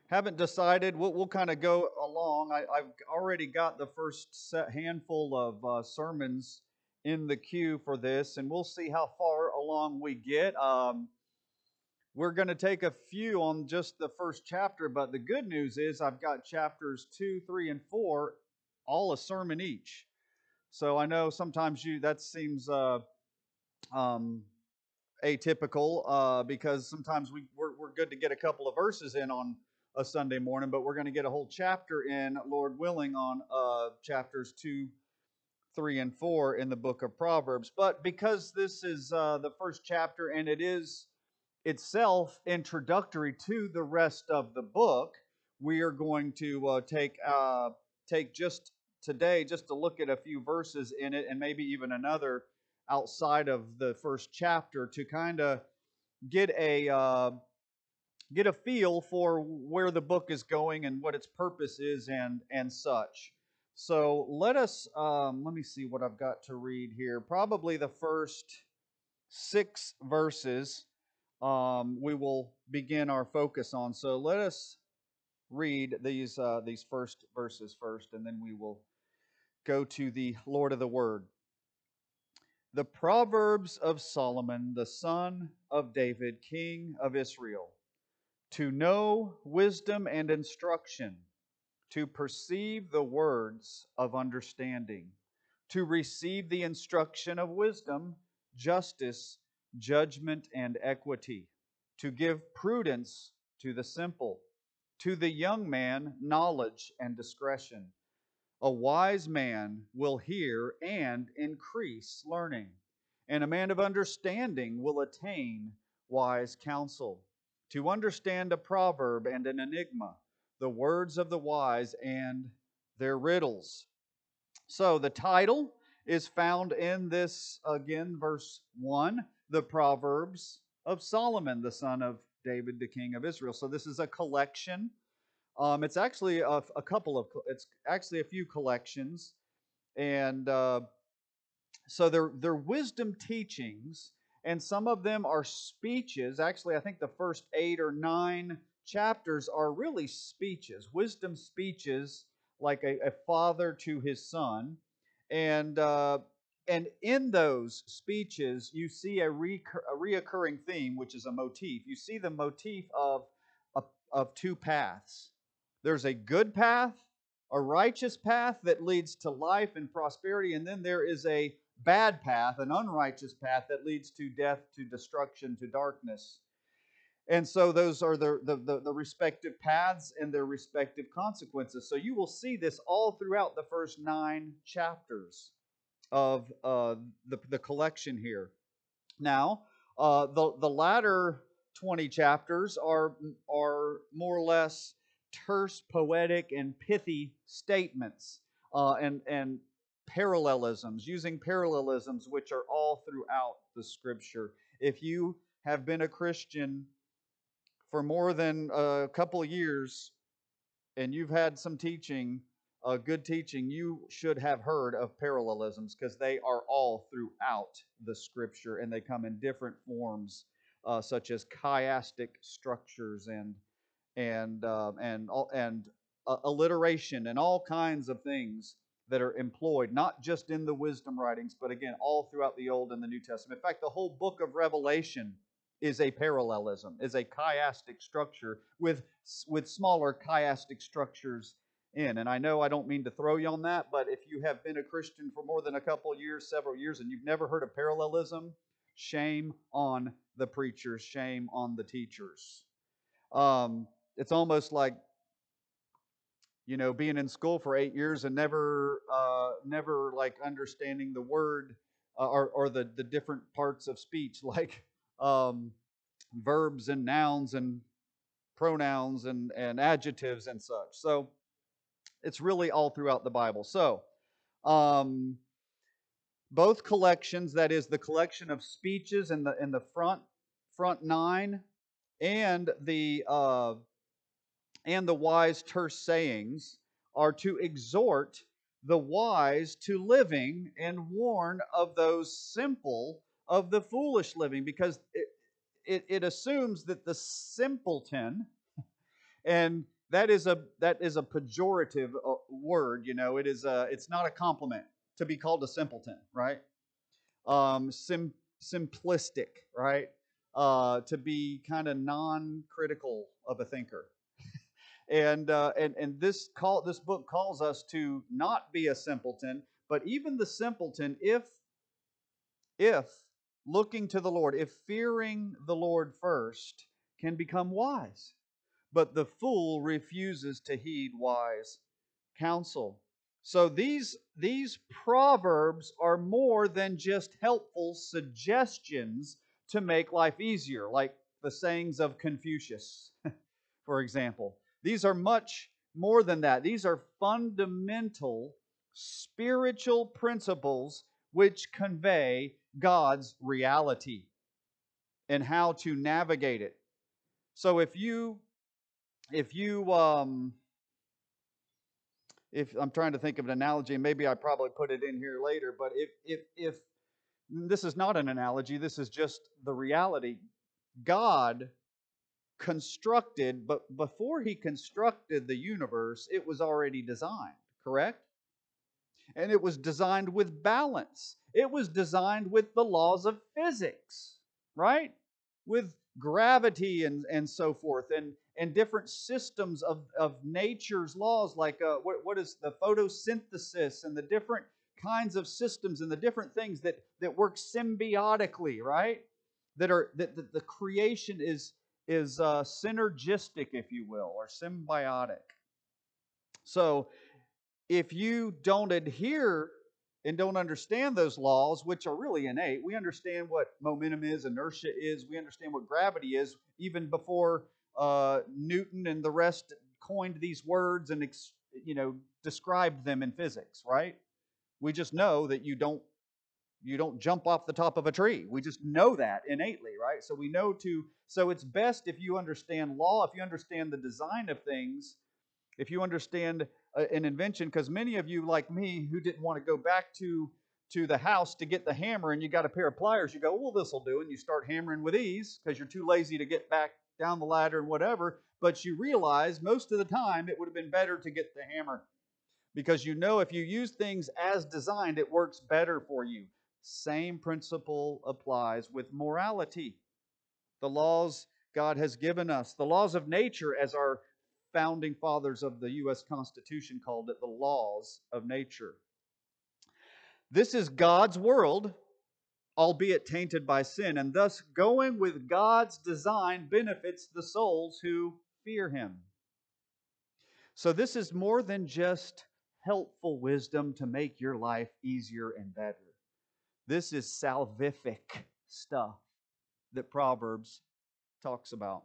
Haven't decided. We'll kind of go along. I've already got the first handful of sermons in the queue for this, and we'll see how far along we get. We're going to take a few on just the first chapter, but the good news is I've got chapters 2, 3, and 4, all a sermon each. So I know sometimes that seems um, atypical because sometimes we're good to get a couple of verses in on a Sunday morning, but we're going to get a whole chapter in, Lord willing, on chapters 2, 3, and 4 in the book of Proverbs. But because this is the first chapter and it is itself introductory to the rest of the book, we are going to take just today just to look at a few verses in it and maybe even another outside of the first chapter to kind of get a feel for where the book is going and what its purpose is and such. So let me see what I've got to read here. Probably the first 6 verses we will begin our focus on. So let us read these first verses first, and then we will go to the Lord of the Word. The Proverbs of Solomon, the son of David, king of Israel, to know wisdom and instruction, to perceive the words of understanding, to receive the instruction of wisdom, justice, judgment, and equity, to give prudence to the simple, to the young man knowledge and discretion. A wise man will hear and increase learning, and a man of understanding will attain wise counsel. To understand a proverb and an enigma, the words of the wise and their riddles. So the title is found in this, again, verse 1, the Proverbs of Solomon, the son of David, the king of Israel. So this is a collection. It's actually it's actually a few collections. And so they're wisdom teachings, and some of them are speeches. Actually, I think the first 8 or 9 chapters are really speeches, wisdom speeches, like a father to his son, and uh, and in those speeches you see a reoccurring theme, which is a motif. You see the motif of two paths. There's a good path, a righteous path that leads to life and prosperity, and then there is a bad path, an unrighteous path that leads to death, to destruction, to darkness. And so those are the respective paths and their respective consequences. So you will see this all throughout the first 9 chapters of the collection here. Now, the latter 20 chapters are more or less terse, poetic, and pithy statements and parallelisms, using parallelisms which are all throughout the Scripture. If you have been a Christian for more than a couple of years and you've had some teaching, good teaching, you should have heard of parallelisms because they are all throughout the Scripture and they come in different forms, such as chiastic structures and alliteration and all kinds of things that are employed, not just in the wisdom writings, but again, all throughout the Old and the New Testament. In fact, the whole book of Revelation is a parallelism, is a chiastic structure with smaller chiastic structures in. And I know I don't mean to throw you on that, but if you have been a Christian for more than a couple of years, several years, and you've never heard of parallelism, shame on the preachers, shame on the teachers. It's almost like being in school for 8 years and never like understanding the word or the different parts of speech, like um, verbs and nouns and pronouns and adjectives and such. So it's really all throughout the Bible. So um, both collections, that is the collection of speeches in the front 9, and the wise terse sayings, are to exhort the wise to living and warn of those simple of the foolish living, because it assumes that the simpleton and that is a pejorative word. It's not a compliment to be called a simpleton, right? Simplistic, right? To be kind of non-critical of a thinker. And this book calls us to not be a simpleton, but even the simpleton, if looking to the Lord, if fearing the Lord first, can become wise. But the fool refuses to heed wise counsel. So these proverbs are more than just helpful suggestions to make life easier, like the sayings of Confucius, for example. These are much more than that. These are fundamental spiritual principles which convey God's reality and how to navigate it. So if I'm trying to think of an analogy, and maybe I probably put it in here later, but if this is not an analogy, this is just the reality. God constructed, but before he constructed the universe, it was already designed, correct? And it was designed with balance. It was designed with the laws of physics, right? With gravity and so forth, and different systems of nature's laws, like what is the photosynthesis and the different kinds of systems and the different things that work symbiotically, right? That the creation is synergistic, if you will, or symbiotic. So if you don't adhere and don't understand those laws, which are really innate, we understand what momentum is, inertia is, we understand what gravity is, even before Newton and the rest coined these words and described them in physics, right? We just know that you don't jump off the top of a tree. We just know that innately, right? So it's best if you understand law, if you understand the design of things, if you understand an invention, because many of you, like me, who didn't want to go back to the house to get the hammer, and you got a pair of pliers, you go, well, this will do, and you start hammering with ease because you're too lazy to get back down the ladder and whatever. But you realize most of the time it would have been better to get the hammer, because if you use things as designed, it works better for you. Same principle applies with morality. The laws God has given us, the laws of nature, as our founding fathers of the U.S. Constitution called it, the laws of nature. This is God's world, albeit tainted by sin, and thus going with God's design benefits the souls who fear Him. So this is more than just helpful wisdom to make your life easier and better. This is salvific stuff that Proverbs talks about.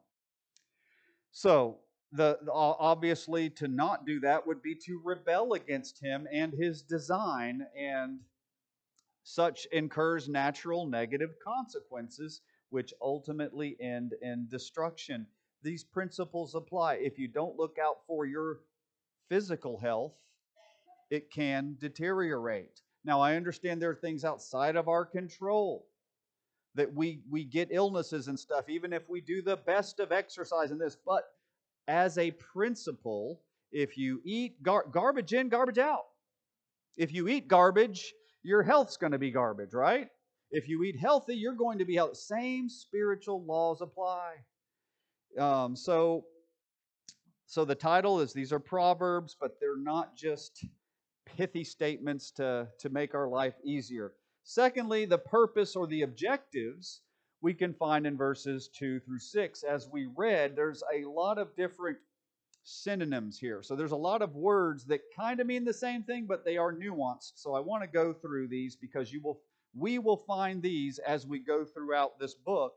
So, obviously, to not do that would be to rebel against him and his design, and such incurs natural negative consequences, which ultimately end in destruction. These principles apply. If you don't look out for your physical health, it can deteriorate. Now, I understand there are things outside of our control, that we get illnesses and stuff, even if we do the best of exercise in this. But as a principle, if you eat garbage in, garbage out. If you eat garbage, your health's going to be garbage, right? If you eat healthy, you're going to be healthy. Same spiritual laws apply. Um, so, so the title is, these are proverbs, but they're not just pithy statements to make our life easier. Secondly, the purpose or the objectives we can find in verses 2 through 6. As we read, there's a lot of different synonyms here. So there's a lot of words that kind of mean the same thing, but they are nuanced. So I want to go through these, because we will find these as we go throughout this book,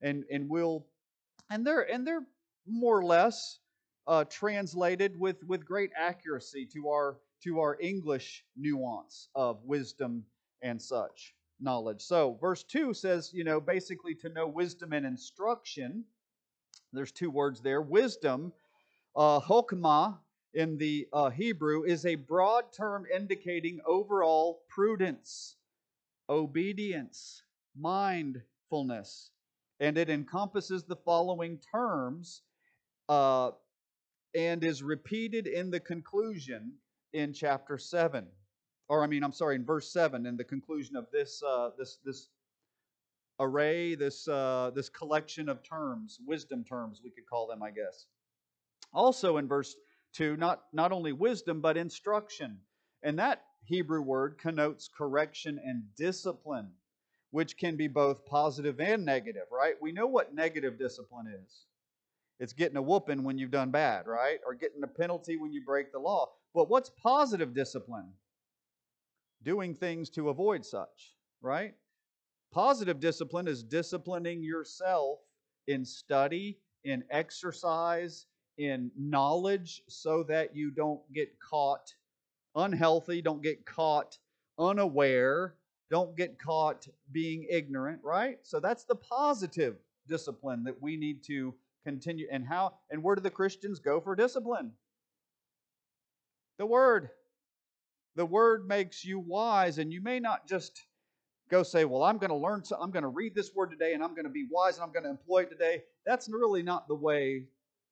and they're more or less translated with great accuracy to our English nuance of wisdom and such knowledge. So verse 2 says, basically to know wisdom and instruction. There's two words there. Wisdom, Hokmah in the Hebrew, is a broad term indicating overall prudence, obedience, mindfulness. And it encompasses the following terms: and is repeated in the conclusion in chapter 7. In verse 7, in the conclusion of this array, this collection of terms, wisdom terms, we could call them, I guess. Also in verse 2, not only wisdom, but instruction. And that Hebrew word connotes correction and discipline, which can be both positive and negative, right? We know what negative discipline is. It's getting a whooping when you've done bad, right? Or getting a penalty when you break the law. But what's positive discipline? Doing things to avoid such, right? Positive discipline is disciplining yourself in study, in exercise, in knowledge, so that you don't get caught unhealthy, don't get caught unaware, don't get caught being ignorant, right? So that's the positive discipline that we need to continue. And where do the Christians go for discipline? The Word. The Word makes you wise, and you may not just go say, well, I'm going to learn, I'm going to read this word today, and I'm going to be wise, and I'm going to employ it today. That's really not the way.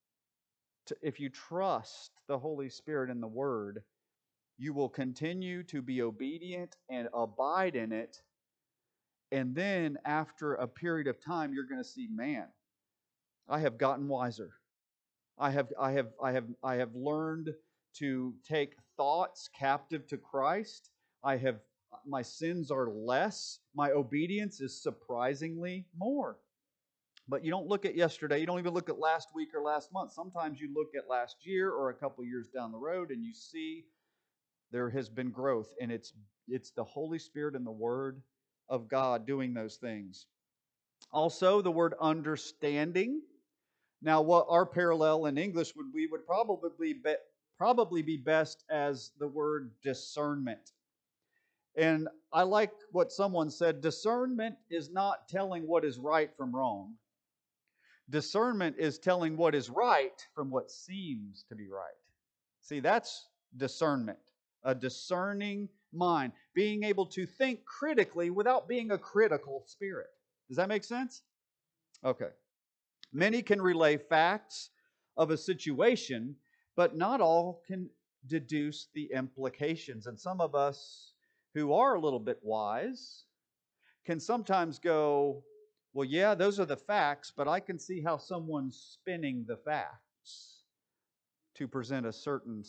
If you trust the Holy Spirit in the Word, you will continue to be obedient and abide in it. And then after a period of time, you're going to see, man, I have gotten wiser. I have learned to take thoughts captive to Christ. My sins are less. My obedience is surprisingly more. But you don't look at yesterday. You don't even look at last week or last month. Sometimes you look at last year or a couple years down the road, and you see there has been growth, and it's the Holy Spirit and the Word of God doing those things. Also, the word understanding. Now, what our parallel in English would probably be best as the word discernment. And I like what someone said, discernment is not telling what is right from wrong. Discernment is telling what is right from what seems to be right. See, that's discernment. A discerning mind. Being able to think critically without being a critical spirit. Does that make sense? Okay. Many can relay facts of a situation, but not all can deduce the implications. And some of us who are a little bit wise can sometimes go, well, yeah, those are the facts, but I can see how someone's spinning the facts to present a certain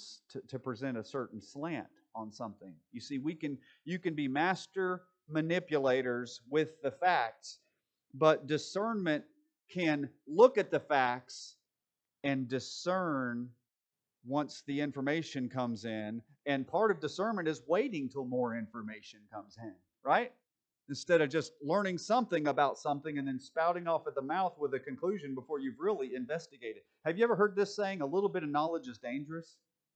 slant on something. You see, you can be master manipulators with the facts, but discernment can look at the facts and discern once the information comes in. And part of discernment is waiting till more information comes in, right? Instead of just learning something about something and then spouting off at the mouth with a conclusion before you've really investigated. Have you ever heard this saying, a little bit of knowledge is dangerous?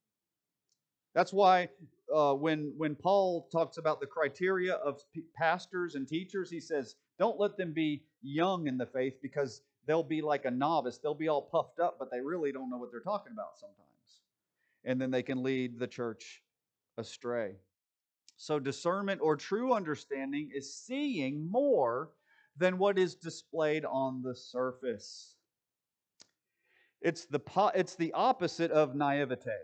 That's why when Paul talks about the criteria of pastors and teachers, he says, don't let them be young in the faith, because they'll be like a novice. They'll be all puffed up, but they really don't know what they're talking about sometimes. And then they can lead the church astray. So discernment or true understanding is seeing more than what is displayed on the surface. It's the opposite of naivete.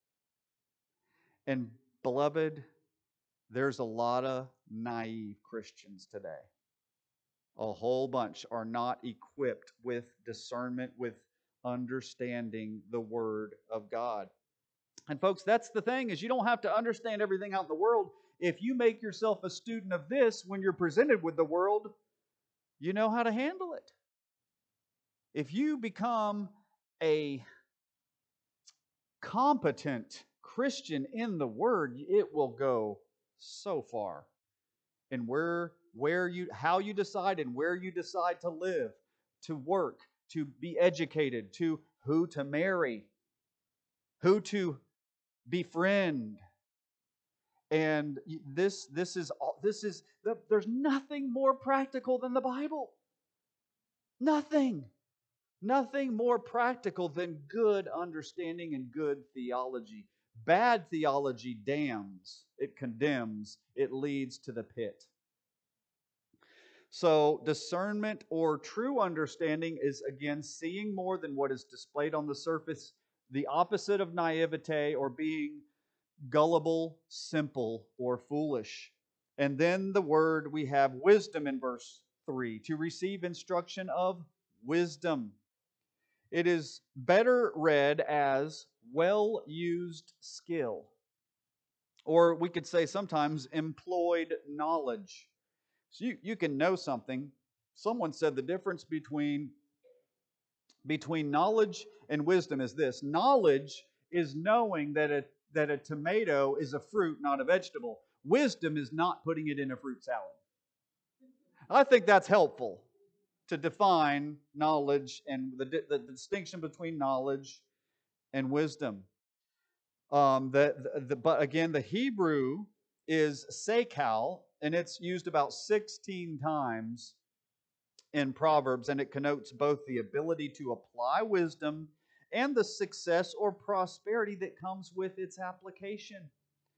And beloved, there's a lot of naive Christians today. A whole bunch are not equipped with discernment, with understanding the Word of God. And folks, that's the thing, is you don't have to understand everything out in the world. If you make yourself a student of this, when you're presented with the world, you know how to handle it. If you become a competent Christian in the Word, it will go so far. And how you decide and where you decide to live, to work, to be educated, to who to marry, who to befriend. And there's nothing more practical than the Bible. Nothing more practical than good understanding and good theology. Bad theology damns, it condemns, it leads to the pit. So discernment or true understanding is, again, seeing more than what is displayed on the surface. the opposite of naivete or being gullible, simple, or foolish. And then the word we have wisdom in verse 3, to receive instruction of wisdom. It is better read as well used skill, or we could say sometimes employed knowledge. So you can know something. Someone said the difference between knowledge and wisdom is this: knowledge is knowing that a tomato is a fruit, not a vegetable. Wisdom is not putting it in a fruit salad. I think that's helpful to define knowledge and the distinction between knowledge and wisdom. But again, the Hebrew is sekal, and it's used about 16 times in Proverbs, and it connotes both the ability to apply wisdom and the success or prosperity that comes with its application.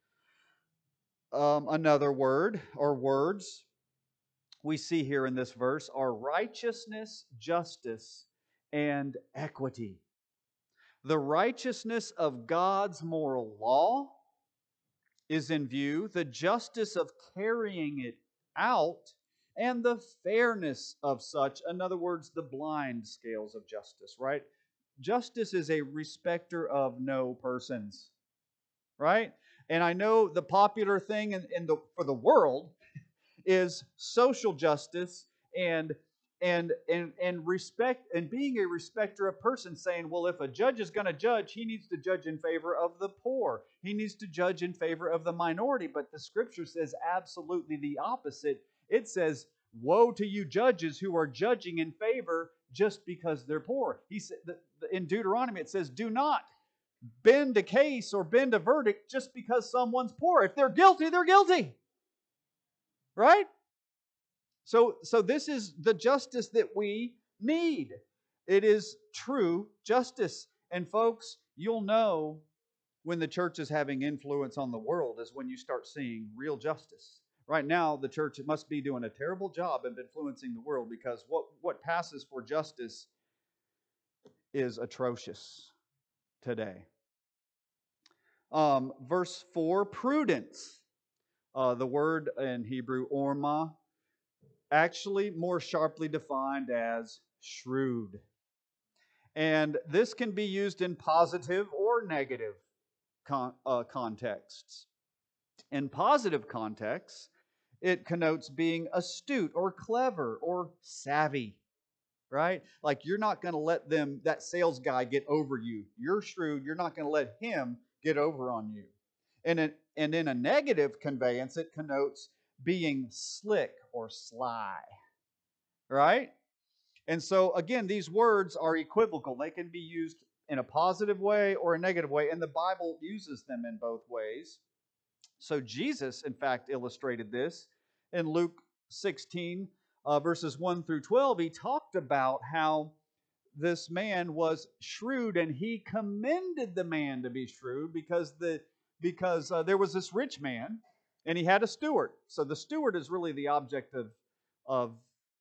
Another word or words we see here in this verse are righteousness, justice, and equity. The righteousness of God's moral law is in view, the justice of carrying it out, and the fairness of such. In other words, the blind scales of justice, right? Justice is a respecter of no persons, right? And I know the popular thing for the world is social justice and respect and being a respecter of persons, saying, well, if a judge is going to judge, he needs to judge in favor of the poor. He needs to judge in favor of the minority. But the scripture says absolutely the opposite. It says, woe to you judges who are judging in favor just because they're poor. He said in Deuteronomy, it says, do not bend a case or bend a verdict just because someone's poor. If they're guilty, they're guilty. Right? So this is the justice that we need. It is true justice. And folks, you'll know when the church is having influence on the world is when you start seeing real justice. Right now, the church must be doing a terrible job of influencing the world, because what passes for justice is atrocious today. Verse 4, prudence. The word in Hebrew, orma, actually more sharply defined as shrewd. And this can be used in positive or negative contexts. In positive contexts, it connotes being astute or clever or savvy, right? Like you're not going to let that sales guy get over you. You're shrewd. You're not going to let him get over on you. And in a negative conveyance, it connotes being slick or sly, right? And so, again, these words are equivocal. They can be used in a positive way or a negative way, and the Bible uses them in both ways. So Jesus, in fact, illustrated this in Luke 16, verses 1 through 12. He talked about how this man was shrewd, and he commended the man to be shrewd because there was this rich man, and he had a steward. So the steward is really the object of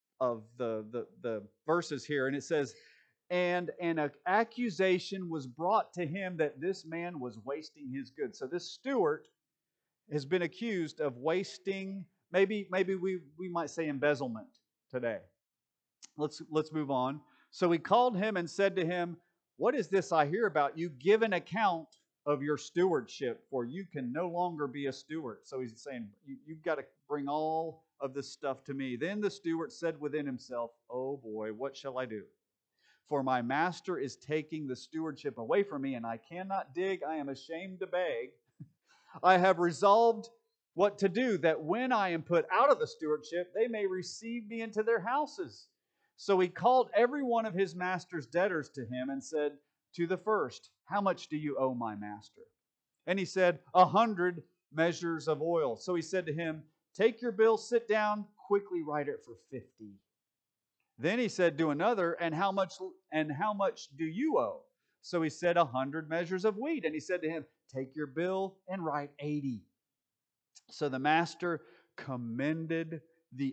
the verses here, and it says, and an accusation was brought to him that this man was wasting his goods. So this steward has been accused of wasting, maybe we might say embezzlement today. Let's move on. So he called him and said to him, what is this I hear about you? Give an account of your stewardship, for you can no longer be a steward. So he's saying, you've got to bring all of this stuff to me. Then the steward said within himself, oh boy, what shall I do? For my master is taking the stewardship away from me, and I cannot dig. I am ashamed to beg. I have resolved what to do, that when I am put out of the stewardship, they may receive me into their houses. So he called every one of his master's debtors to him and said to the first, how much do you owe my master? And he said, 100 measures of oil. So he said to him, take your bill, sit down, quickly write it for 50. Then he said to another, and how much do you owe? So he said, 100 measures of wheat. And he said to him, take your bill and write 80. So the master commended the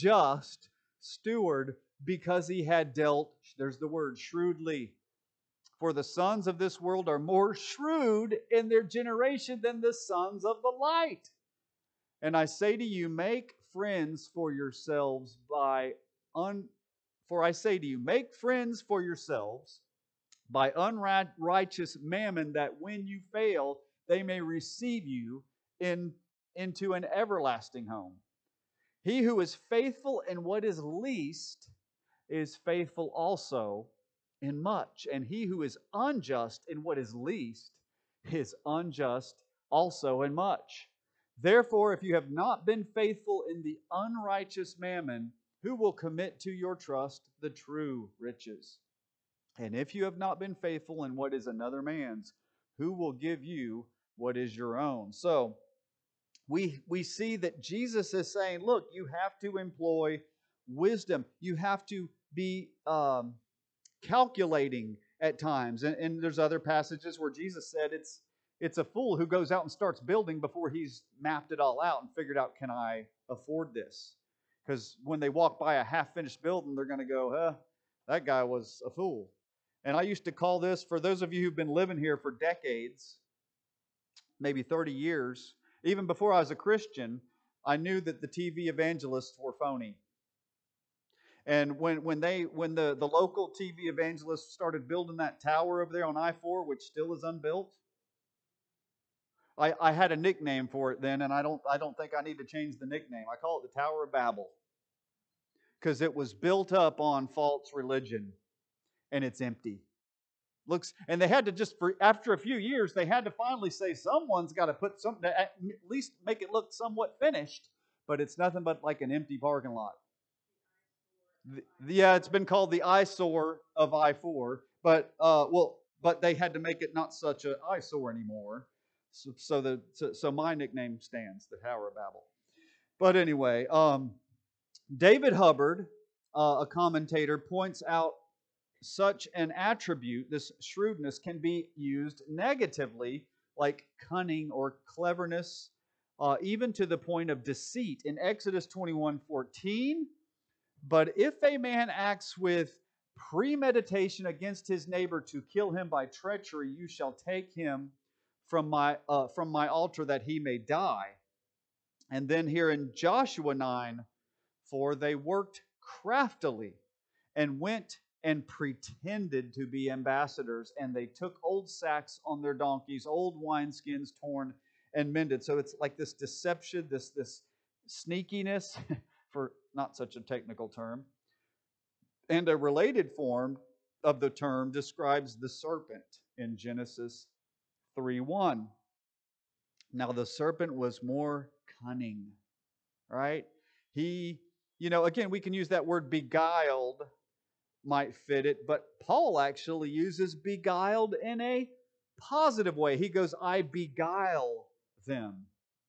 unjust steward because he had dealt, there's the word, shrewdly. For the sons of this world are more shrewd in their generation than the sons of the light. And I say to you, make friends for yourselves for I say to you, make friends for yourselves by unrighteous mammon, that when you fail, they may receive you into an everlasting home. He who is faithful in what is least is faithful also in much. And he who is unjust in what is least is unjust also in much. Therefore, if you have not been faithful in the unrighteous mammon, who will commit to your trust the true riches? And if you have not been faithful in what is another man's, who will give you what is your own? So, we see that Jesus is saying, look, you have to employ wisdom. You have to be calculating at times. And there's other passages where Jesus said it's a fool who goes out and starts building before he's mapped it all out and figured out, can I afford this? Because when they walk by a half-finished building, they're going to go, that guy was a fool. And I used to call this, for those of you who've been living here for decades, maybe 30 years, even before I was a Christian, I knew that the TV evangelists were phony. And when the local TV evangelists started building that tower over there on I-4, which still is unbuilt, I had a nickname for it then, and I don't think I need to change the nickname. I call it the Tower of Babel, because it was built up on false religion, and it's empty. And they had to after a few years, they had to finally say, someone's got to put something to at least make it look somewhat finished, but it's nothing but like an empty parking lot. Yeah, it's been called the eyesore of I-4, but they had to make it not such an eyesore anymore. So my nickname stands, the Tower of Babel. But anyway, David Hubbard, a commentator, points out such an attribute, this shrewdness, can be used negatively, like cunning or cleverness, even to the point of deceit. In Exodus 21:14, but if a man acts with premeditation against his neighbor to kill him by treachery, you shall take him from my altar that he may die. And then here in Joshua 9:4, they worked craftily and went and pretended to be ambassadors, and they took old sacks on their donkeys, old wineskins torn and mended. So it's like this deception, this sneakiness, for not such a technical term. And a related form of the term describes the serpent in Genesis 3:1. Now the serpent was more cunning, right? He, again, we can use that word beguiled, might fit it, but Paul actually uses beguiled in a positive way. He goes, I beguile them.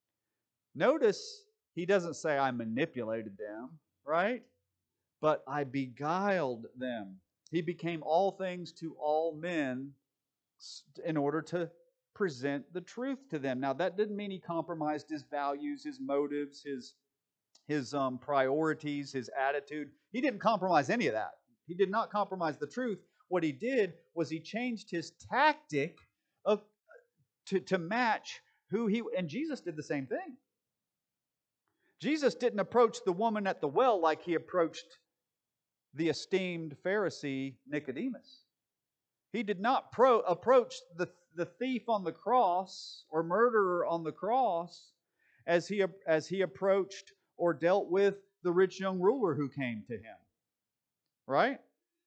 Notice he doesn't say I manipulated them, right? But I beguiled them. He became all things to all men in order to present the truth to them. Now, that didn't mean he compromised his values, his motives, his priorities, his attitude. He didn't compromise any of that. He did not compromise the truth. What he did was he changed his tactic to match who he... And Jesus did the same thing. Jesus didn't approach the woman at the well like he approached the esteemed Pharisee Nicodemus. He did not approach the thief on the cross or murderer on the cross as he approached or dealt with the rich young ruler who came to him. Right?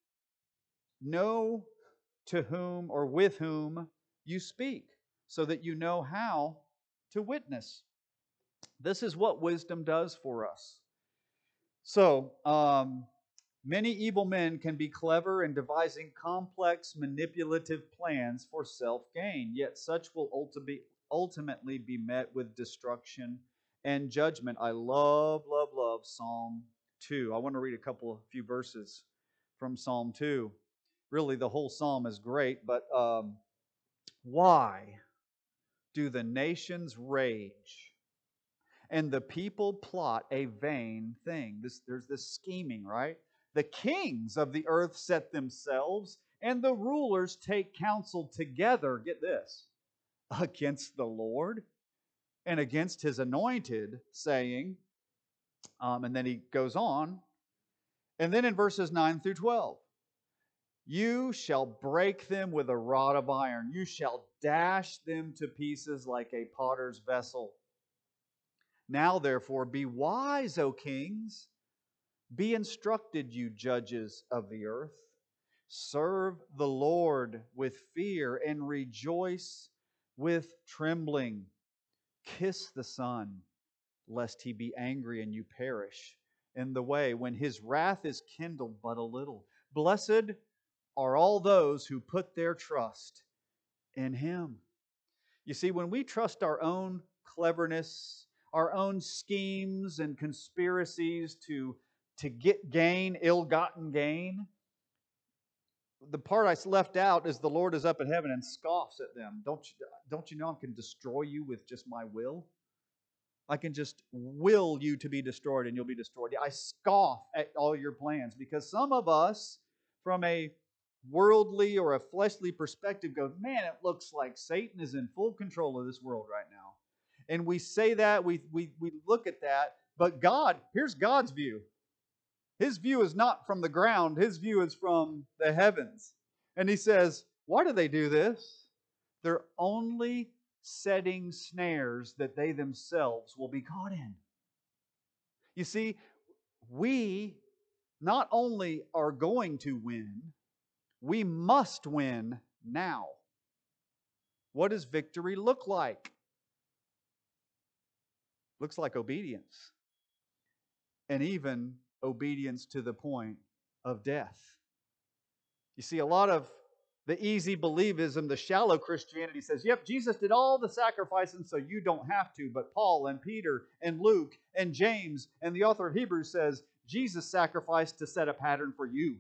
Know to whom or with whom you speak, so that you know how to witness. This is what wisdom does for us. So, many evil men can be clever in devising complex, manipulative plans for self-gain, yet such will ultimately be met with destruction and judgment. I love Psalm 2. I want to read a few verses from Psalm 2. Really, the whole psalm is great, but why do the nations rage and the people plot a vain thing? There's this scheming, right? The kings of the earth set themselves and the rulers take counsel together, get this, against the Lord and against his anointed, saying, and then he goes on, and then in verses 9 through 12, you shall break them with a rod of iron. You shall dash them to pieces like a potter's vessel. Now, therefore, be wise, O kings. Be instructed, you judges of the earth. Serve the Lord with fear and rejoice with trembling. Kiss the Son, lest he be angry and you perish in the way when his wrath is kindled but a little. Blessed are all those who put their trust in him. You see, when we trust our own cleverness, our own schemes and conspiracies to get gain, ill-gotten gain, the part I left out is the Lord is up in heaven and scoffs at them. Don't you know I can destroy you with just my will? I can just will you to be destroyed and you'll be destroyed. I scoff at all your plans because some of us, from a worldly or a fleshly perspective, go, man, it looks like Satan is in full control of this world right now. And we say that, we look at that, but God, here's God's view. His view is not from the ground. His view is from the heavens. And he says, why do they do this? They're only setting snares that they themselves will be caught in. You see, we not only are going to win, we must win now. What does victory look like? Looks like obedience. And even obedience to the point of death. You see, a lot of the easy believism, the shallow Christianity says, yep, Jesus did all the sacrificing so you don't have to. But Paul and Peter and Luke and James and the author of Hebrews says, Jesus sacrificed to set a pattern for you.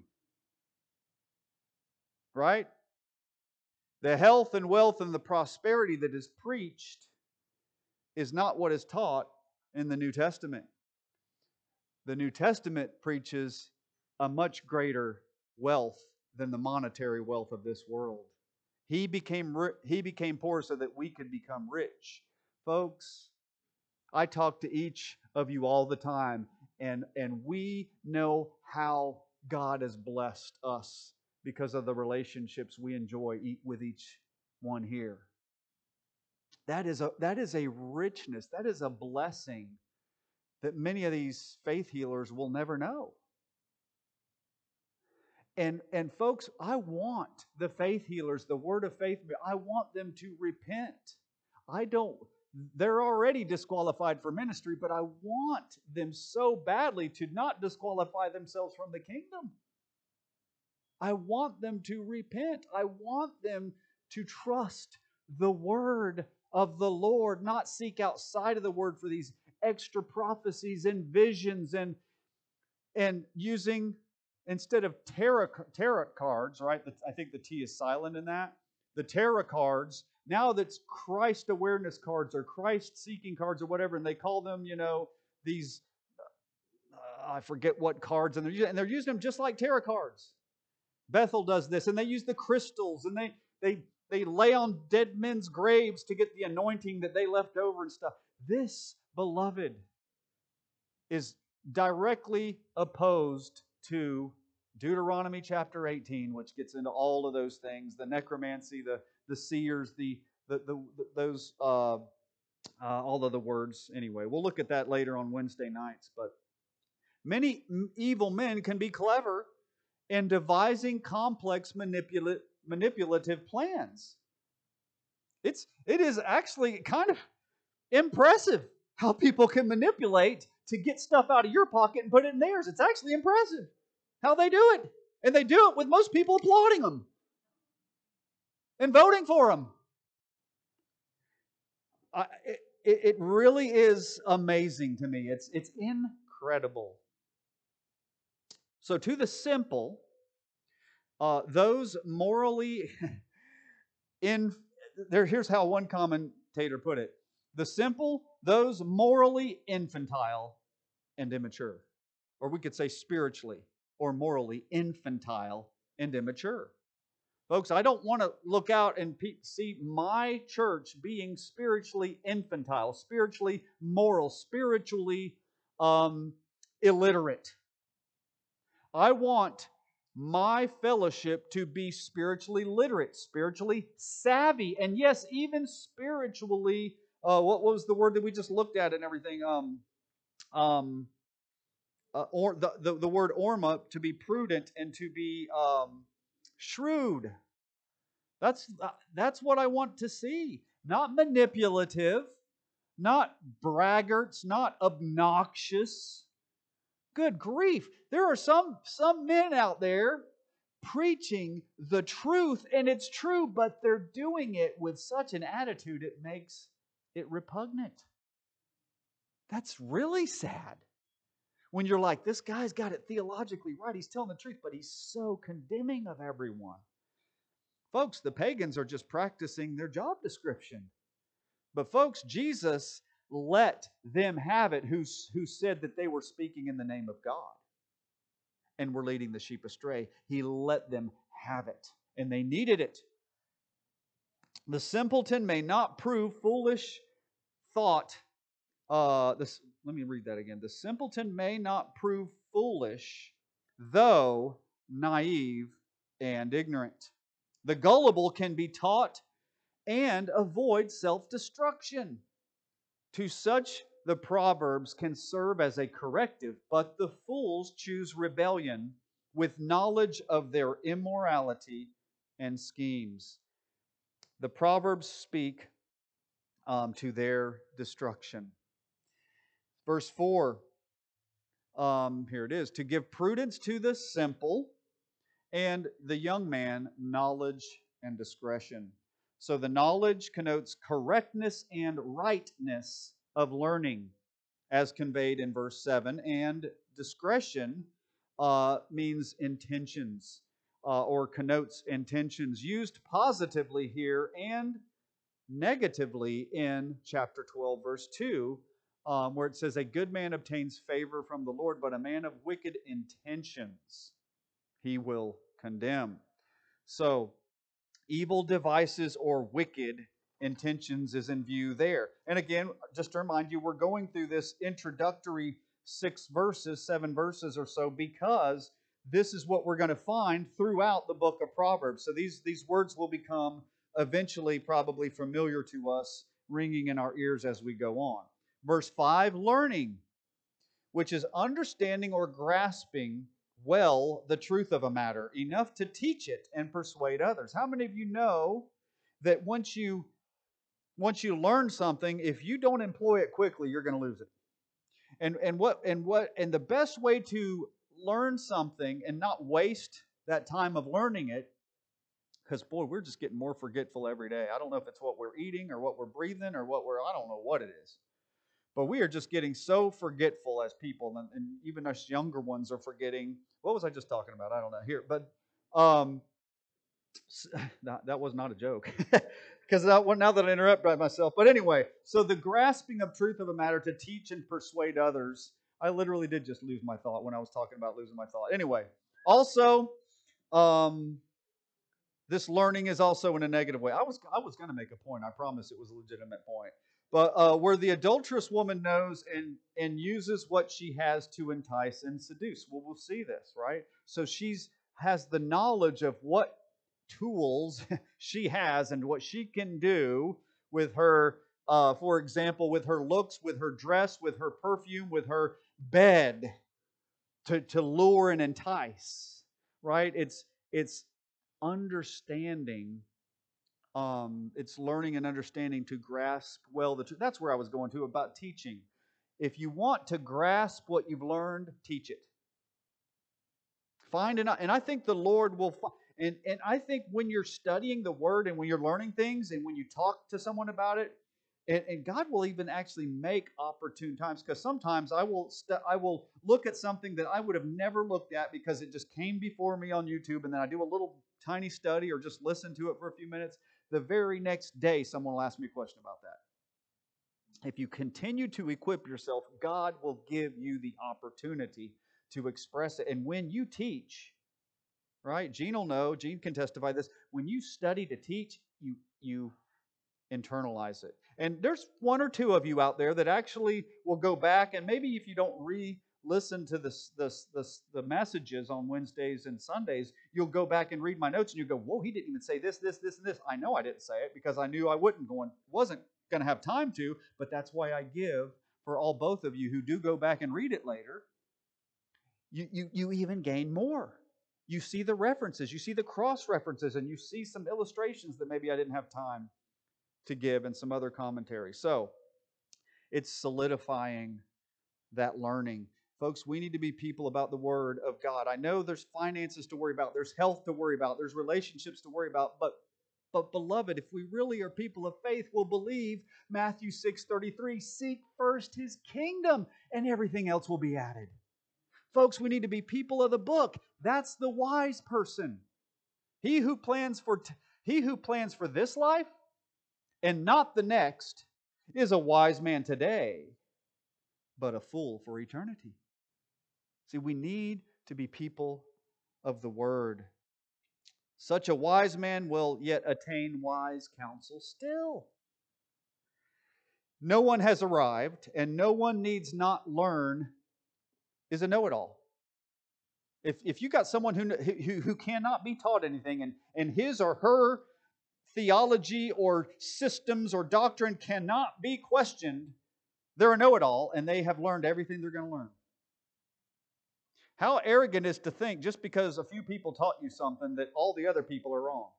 Right? The health and wealth and the prosperity that is preached is not what is taught in the New Testament. The New Testament preaches a much greater wealth than the monetary wealth of this world. He became poor so that we could become rich. Folks, I talk to each of you all the time, and we know how God has blessed us because of the relationships we enjoy with each one here. That is a richness, that is a blessing that many of these faith healers will never know. And folks, I want the faith healers, the word of faith, I want them to repent. They're already disqualified for ministry, but I want them so badly to not disqualify themselves from the kingdom. I want them to repent. I want them to trust the word of the Lord, not seek outside of the word for these extra prophecies and visions and using, instead of tarot cards, right? I think the T is silent in that. The tarot cards, now that's Christ awareness cards or Christ seeking cards or whatever, and they call them, these, I forget what cards, and they're using them just like tarot cards. Bethel does this, and they use the crystals, and they lay on dead men's graves to get the anointing that they left over and stuff. This, beloved, is directly opposed to Deuteronomy chapter 18, which gets into all of those things: the necromancy, the seers, those all of the words. Anyway, we'll look at that later on Wednesday nights. But many evil men can be clever in devising complex manipulative plans. It is actually kind of impressive how people can manipulate to get stuff out of your pocket and put it in theirs. It's actually impressive how they do it. And they do it with most people applauding them and voting for them. It really is amazing to me. It's incredible. So to the simple, those morally here's how one commentator put it: the simple, those morally infantile and immature. Or we could say spiritually or morally infantile and immature. Folks, I don't want to look out and see my church being spiritually infantile, spiritually moral, spiritually illiterate. I want my fellowship to be spiritually literate, spiritually savvy, and yes, even spiritually. What was the word that we just looked at and everything? Um, or the word orma, to be prudent and to be shrewd. That's what I want to see. Not manipulative, not braggarts, not obnoxious. Good grief. There are some men out there preaching the truth, and it's true, but they're doing it with such an attitude it makes it repugnant. That's really sad. When you're like, this guy's got it theologically right, he's telling the truth, but he's so condemning of everyone. Folks, the pagans are just practicing their job description. But folks, Jesus let them have it who said that they were speaking in the name of God and were leading the sheep astray. He let them have it, and they needed it. The simpleton may not prove foolish thought. Let me read that again. The simpleton may not prove foolish, though naive and ignorant. The gullible can be taught and avoid self-destruction. To such, the Proverbs can serve as a corrective, but the fools choose rebellion with knowledge of their immorality and schemes. The Proverbs speak to their destruction. Verse 4, here it is. To give prudence to the simple, and the young man knowledge and discretion. So the knowledge connotes correctness and rightness of learning, as conveyed in verse 7, and discretion means intentions or connotes intentions, used positively here and negatively in chapter 12, verse 2, where it says, a good man obtains favor from the Lord, but a man of wicked intentions he will condemn. So, evil devices or wicked intentions is in view there. And again, just to remind you, we're going through this introductory 7 verses or so, because this is what we're going to find throughout the book of Proverbs. So these words will become eventually probably familiar to us, ringing in our ears as we go on. Verse 5, learning, which is understanding or grasping well the truth of a matter, enough to teach it and persuade others. How many of you know that once you learn something, if you don't employ it quickly, you're going to lose it? And the best way to learn something and not waste that time of learning it, because boy, we're just getting more forgetful every day. I don't know if it's what we're eating or what we're breathing or I don't know what it is. But we are just getting so forgetful as people, and even us younger ones are forgetting. What was I just talking about? I don't know. Here, but that was not a joke, because now that I interrupt by myself. But anyway, so the grasping of truth of a matter to teach and persuade others. I literally did just lose my thought when I was talking about losing my thought. Anyway, also, this learning is also in a negative way. I was going to make a point. I promise it was a legitimate point. But where the adulterous woman knows and uses what she has to entice and seduce. Well, we'll see this, right? So has the knowledge of what tools she has and what she can do with her, for example, with her looks, with her dress, with her perfume, with her bed, to lure and entice, right? It's understanding. It's learning and understanding to grasp well the truth. That's where I was going to about teaching. If you want to grasp what you've learned, teach it. Find and I think the Lord will find. And I think when you're studying the Word and when you're learning things and when you talk to someone about it, and God will even actually make opportune times, because sometimes I will look at something that I would have never looked at because it just came before me on YouTube, and then I do a little tiny study or just listen to it for a few minutes. The very next day, someone will ask me a question about that. If you continue to equip yourself, God will give you the opportunity to express it. And when you teach, right? Gene will know. Gene can testify this. When you study to teach, you internalize it. And there's one or two of you out there that actually will go back, and maybe if you don't re-listen to the messages on Wednesdays and Sundays, you'll go back and read my notes and you go, whoa, he didn't even say this, this, this, and this. I know I didn't say it because I knew I wasn't going to have time to, but that's why I give for all both of you who do go back and read it later. You even gain more. You see the references, you see the cross references, and you see some illustrations that maybe I didn't have time to give and some other commentary. So it's solidifying that learning. Folks, we need to be people about the Word of God. I know there's finances to worry about, there's health to worry about, there's relationships to worry about, but beloved, if we really are people of faith, we'll believe Matthew 6:33, seek first His kingdom and everything else will be added. Folks, we need to be people of the book. That's the wise person. He who plans for this life and not the next is a wise man today, but a fool for eternity. See, we need to be people of the word. Such a wise man will yet attain wise counsel still. No one has arrived, and no one needs not learn is a know-it-all. If you got someone who cannot be taught anything, and his or her theology or systems or doctrine cannot be questioned, they're a know-it-all, and they have learned everything they're going to learn. How arrogant is to think just because a few people taught you something that all the other people are wrong.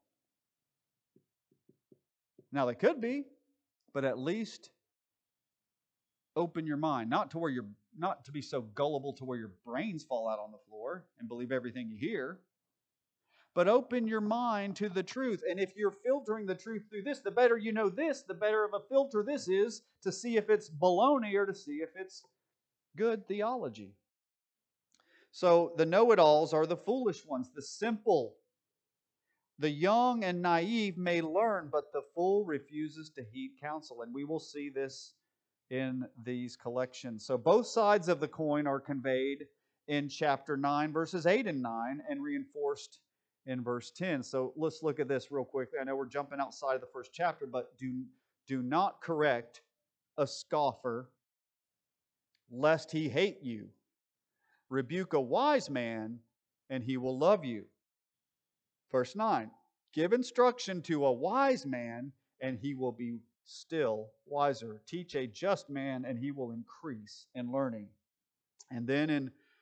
Now they could be, but at least open your mind, not to be so gullible to where your brains fall out on the floor and believe everything you hear. But open your mind to the truth. And if you're filtering the truth through this, the better you know this, the better of a filter this is to see if it's baloney or to see if it's good theology. So the know-it-alls are the foolish ones, the simple. The young and naive may learn, but the fool refuses to heed counsel. And we will see this in these collections. So both sides of the coin are conveyed in chapter 9, verses 8 and 9, and reinforced in verse 10. So let's look at this real quickly. I know we're jumping outside of the first chapter, but do not correct a scoffer, lest he hate you. Rebuke a wise man, and he will love you. Verse 9, give instruction to a wise man, and he will be still wiser. Teach a just man, and he will increase in learning. And then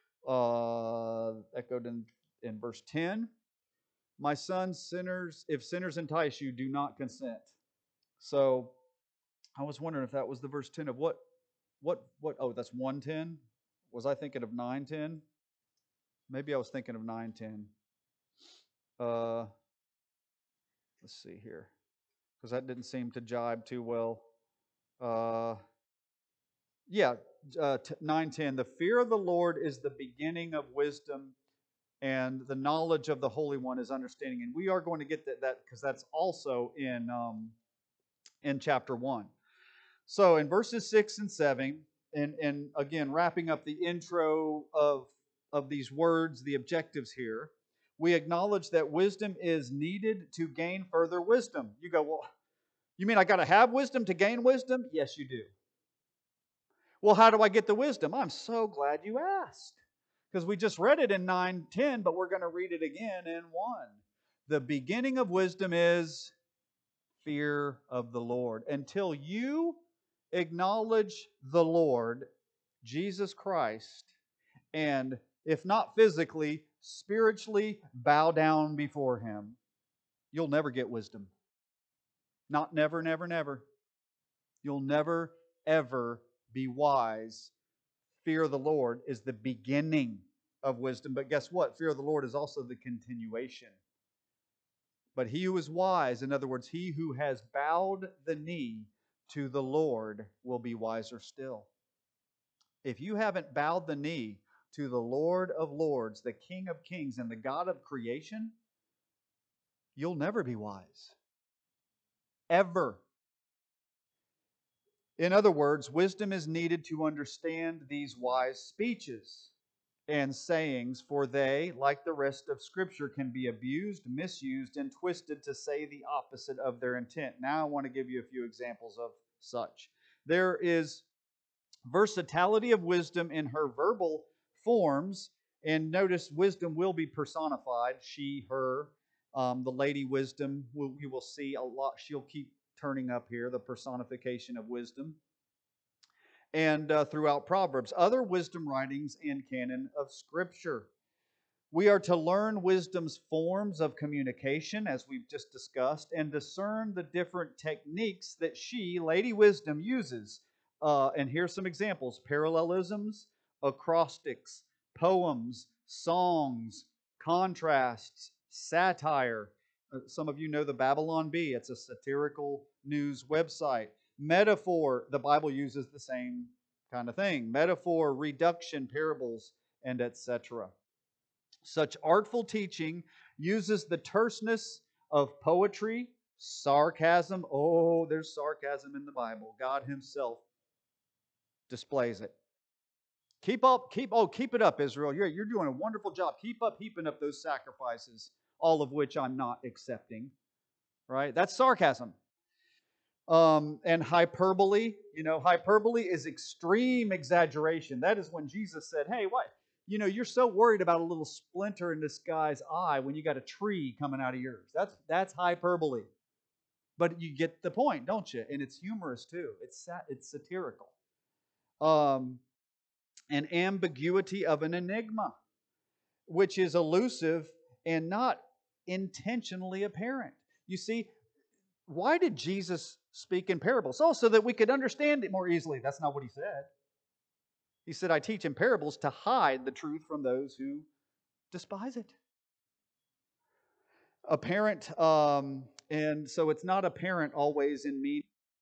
echoed in verse 10, my son, if sinners entice you, do not consent. So I was wondering if that was the verse 10 of what, oh, that's 110? Was I thinking of 9:10? Maybe I was thinking of 9:10. Let's see here, because that didn't seem to jibe too well. 9:10. The fear of the Lord is the beginning of wisdom, and the knowledge of the Holy One is understanding. And we are going to get that because that's also in chapter 1. So in verses 6 and 7, and again wrapping up the intro of these words, the objectives here, we acknowledge that wisdom is needed to gain further wisdom. You go, well, you mean I got to have wisdom to gain wisdom? Yes, you do. Well, how do I get the wisdom? I'm so glad you asked. Because we just read it in 9:10, but we're going to read it again in 1. The beginning of wisdom is fear of the Lord. Until you acknowledge the Lord, Jesus Christ, and if not physically, spiritually bow down before Him, you'll never get wisdom. Not never, never, never. You'll never, ever be wise. Fear of the Lord is the beginning of wisdom. But guess what? Fear of the Lord is also the continuation. But he who is wise, in other words, he who has bowed the knee to the Lord, will be wiser still. If you haven't bowed the knee to the Lord of Lords, the King of Kings, and the God of creation, you'll never be wise. Ever. In other words, wisdom is needed to understand these wise speeches. and sayings, for they, like the rest of Scripture, can be abused, misused, and twisted to say the opposite of their intent. Now, I want to give you a few examples of such. There is versatility of wisdom in her verbal forms, and notice wisdom will be personified, she, her. The lady wisdom, you will see a lot, she'll keep turning up here, the personification of wisdom and throughout Proverbs, other wisdom writings and canon of Scripture. We are to learn wisdom's forms of communication, as we've just discussed, and discern the different techniques that she, Lady Wisdom, uses. And here's some examples: parallelisms, acrostics, poems, songs, contrasts, satire. Some of you know the Babylon Bee, it's a satirical news website. Metaphor, the Bible uses the same kind of thing. Metaphor, reduction, parables, and etc. Such artful teaching uses the terseness of poetry, sarcasm. Oh, there's sarcasm in the Bible. God Himself displays it. Keep it up, Israel. You're doing a wonderful job. Keep up heaping up those sacrifices, all of which I'm not accepting. Right? That's sarcasm. And hyperbole, hyperbole is extreme exaggeration. That is when Jesus said, hey, what? You're so worried about a little splinter in this guy's eye when you got a tree coming out of yours. That's hyperbole. But you get the point, don't you? And it's humorous too. It's satirical. An ambiguity of an enigma, which is elusive and not intentionally apparent. You see, why did Jesus speak in parables? Oh, so that we could understand it more easily. That's not what He said. He said, I teach in parables to hide the truth from those who despise it. Apparent, and so it's not apparent always in me.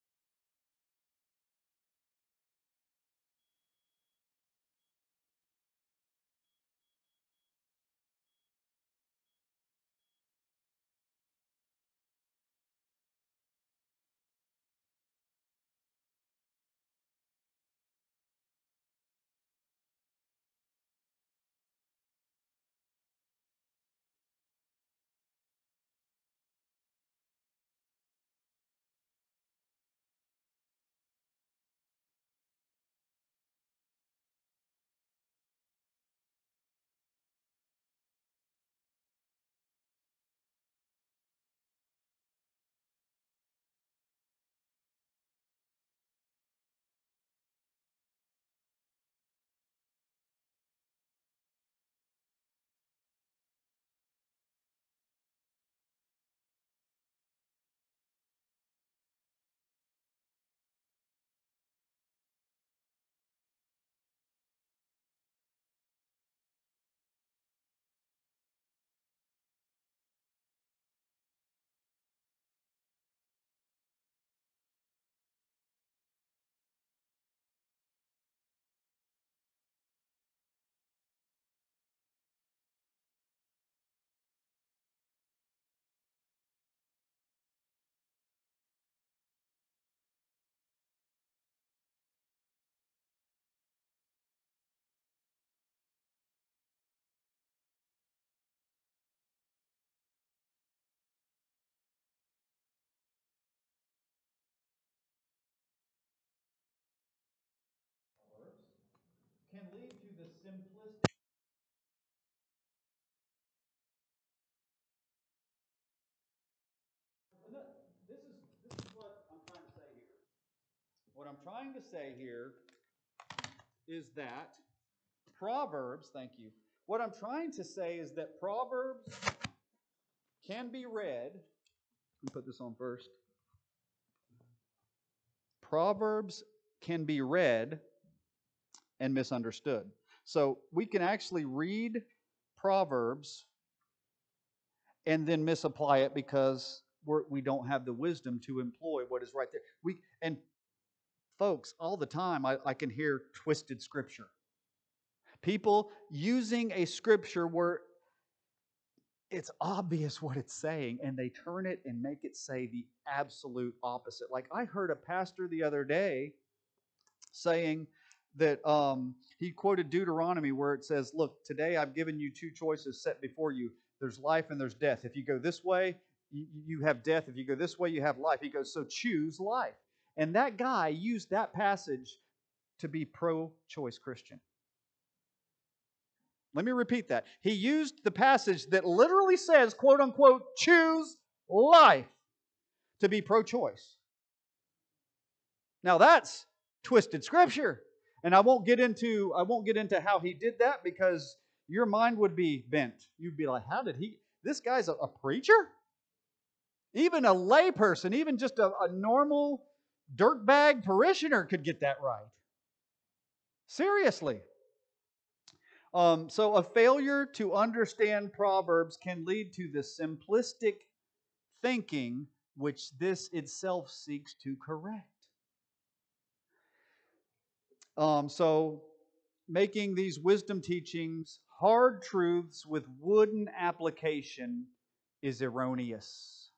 Can lead to the simplistic. This is what I'm trying to say here. What I'm trying to say here is that Proverbs, thank you. What I'm trying to say is that Proverbs can be read. Let me put this on first. Proverbs can be read and misunderstood. So we can actually read Proverbs and then misapply it because we don't have the wisdom to employ what is right there. And folks, all the time I can hear twisted scripture. People using a scripture where it's obvious what it's saying, and they turn it and make it say the absolute opposite. Like I heard a pastor the other day saying that he quoted Deuteronomy where it says, "Look, today I've given you two choices set before you. There's life and there's death. If you go this way, you have death. If you go this way, you have life." He goes, "So choose life." And that guy used that passage to be pro-choice Christian. Let me repeat that. He used the passage that literally says, quote unquote, choose life, to be pro-choice. Now that's twisted scripture. And I won't get into how he did that, because your mind would be bent. You'd be like, how did he? This guy's a preacher? Even a layperson, even just a normal dirtbag parishioner could get that right. Seriously. So a failure to understand Proverbs can lead to the simplistic thinking which this itself seeks to correct. So making these wisdom teachings hard truths with wooden application is erroneous.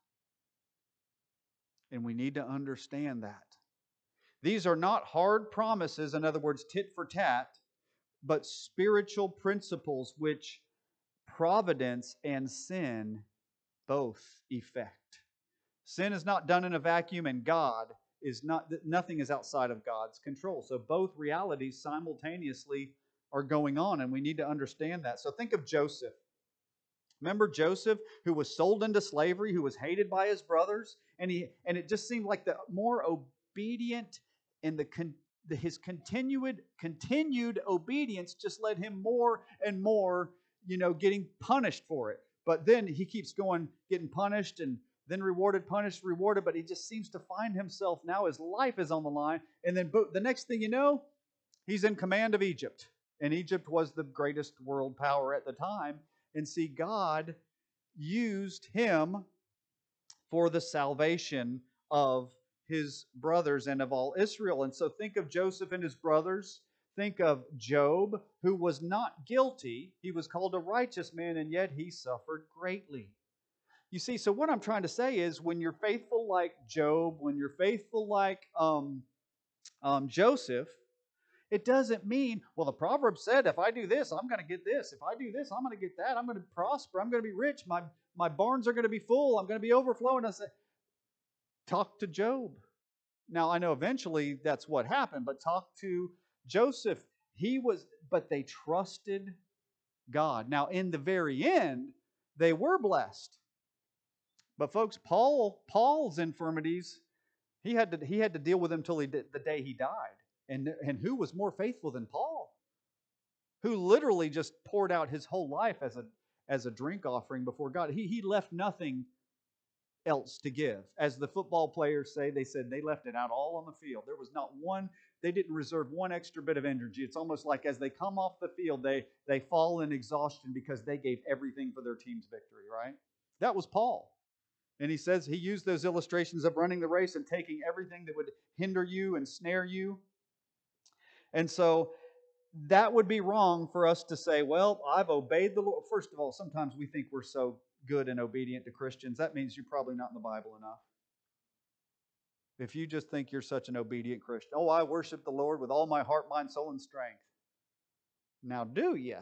And we need to understand that. These are not hard promises, in other words, tit for tat, but spiritual principles which providence and sin both effect. Sin is not done in a vacuum, and God is not, nothing is outside of God's control. So both realities simultaneously are going on, and we need to understand that. So think of Joseph. Remember Joseph, who was sold into slavery, who was hated by his brothers, and it just seemed like the more obedient and his continued obedience just led him more and more, getting punished for it. But then he keeps going, getting punished and then rewarded, punished, rewarded. But he just seems to find himself now, his life is on the line. And then the next thing you know, he's in command of Egypt. And Egypt was the greatest world power at the time. And see, God used him for the salvation of his brothers and of all Israel. And so think of Joseph and his brothers. Think of Job, who was not guilty. He was called a righteous man, and yet he suffered greatly. You see, so what I'm trying to say is, when you're faithful like Job, when you're faithful like Joseph, it doesn't mean, well, the proverb said, if I do this, I'm going to get this. If I do this, I'm going to get that. I'm going to prosper. I'm going to be rich. My barns are going to be full. I'm going to be overflowing. I said, talk to Job. Now, I know eventually that's what happened, but talk to Joseph. But they trusted God. Now, in the very end, they were blessed. But folks, Paul's infirmities, he had to deal with them till the day he died. And who was more faithful than Paul? Who literally just poured out his whole life as a drink offering before God. He left nothing else to give. As the football players say, they said they left it out all on the field. There was not one, they didn't reserve one extra bit of energy. It's almost like as they come off the field, they fall in exhaustion because they gave everything for their team's victory, right? That was Paul. And he says he used those illustrations of running the race and taking everything that would hinder you and snare you. And so that would be wrong for us to say, well, I've obeyed the Lord. First of all, sometimes we think we're so good and obedient to Christians. That means you're probably not in the Bible enough. If you just think you're such an obedient Christian, oh, I worship the Lord with all my heart, mind, soul, and strength. Now, do you?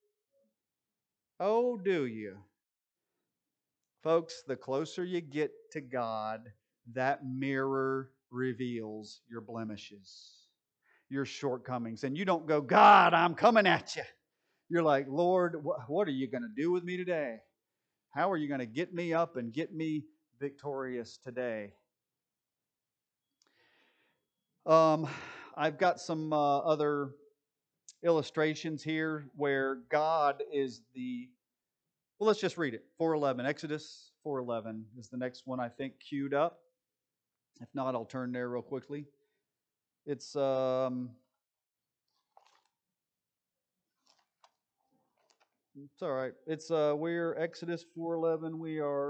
Oh, do you? Folks, the closer you get to God, that mirror reveals your blemishes, your shortcomings. And you don't go, God, I'm coming at you. You're like, Lord, what are you going to do with me today? How are you going to get me up and get me victorious today? I've got some other illustrations here where God is well, let's just read it. 4:11. Exodus 4:11 is the next one I think queued up. If not, I'll turn there real quickly. It's it's all right. It's we're Exodus 4:11. We are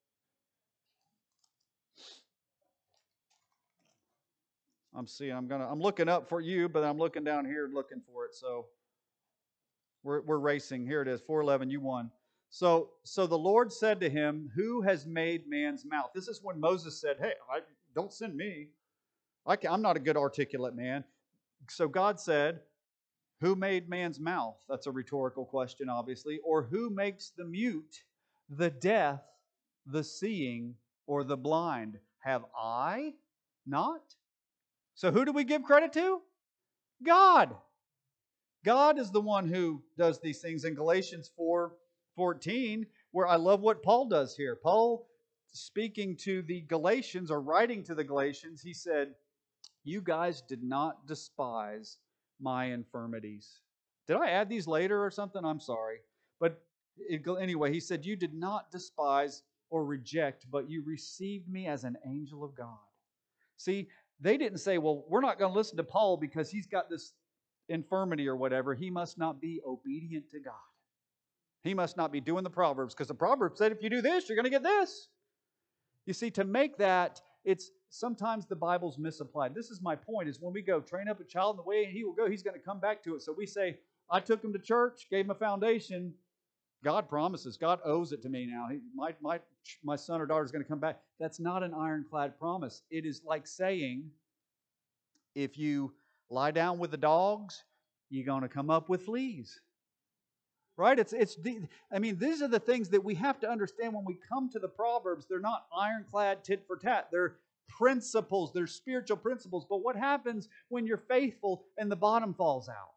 I'm looking up for you, but I'm looking down here looking for it. So we're racing. Here it is. 4:11. You won. So the Lord said to him, "Who has made man's mouth?" This is when Moses said, "Hey, don't send me. I'm not a good articulate man." So God said, who made man's mouth? That's a rhetorical question, obviously. Or who makes the mute, the deaf, the seeing, or the blind? Have I not? So who do we give credit to? God. God is the one who does these things. In Galatians 4:14, where I love what Paul does here. Paul, speaking to the Galatians or writing to the Galatians, he said, you guys did not despise my infirmities. Did I add these later or something? I'm sorry. But anyway, he said, you did not despise or reject, but you received me as an angel of God. See, they didn't say, well, we're not going to listen to Paul because he's got this infirmity or whatever. He must not be obedient to God. He must not be doing the Proverbs, because the Proverbs said if you do this, you're going to get this. You see, to make that, it's sometimes the Bible's misapplied. This is my point, is when we go train up a child in the way he will go, he's going to come back to it. So we say, I took him to church, gave him a foundation. God promises. God owes it to me now. My son or daughter is going to come back. That's not an ironclad promise. It is like saying, if you lie down with the dogs, you're going to come up with fleas. Right? These are the things that we have to understand when we come to the Proverbs. They're not ironclad tit for tat. They're principles. They're spiritual principles. But what happens when you're faithful and the bottom falls out?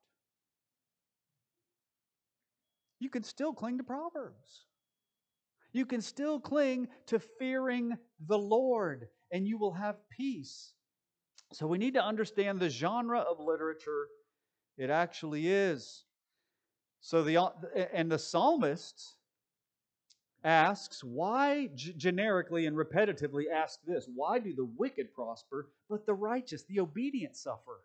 You can still cling to Proverbs. You can still cling to fearing the Lord, and you will have peace. So we need to understand the genre of literature it actually is. So the psalmist asks, why, generically and repetitively asks this, why do the wicked prosper, but the righteous, the obedient suffer?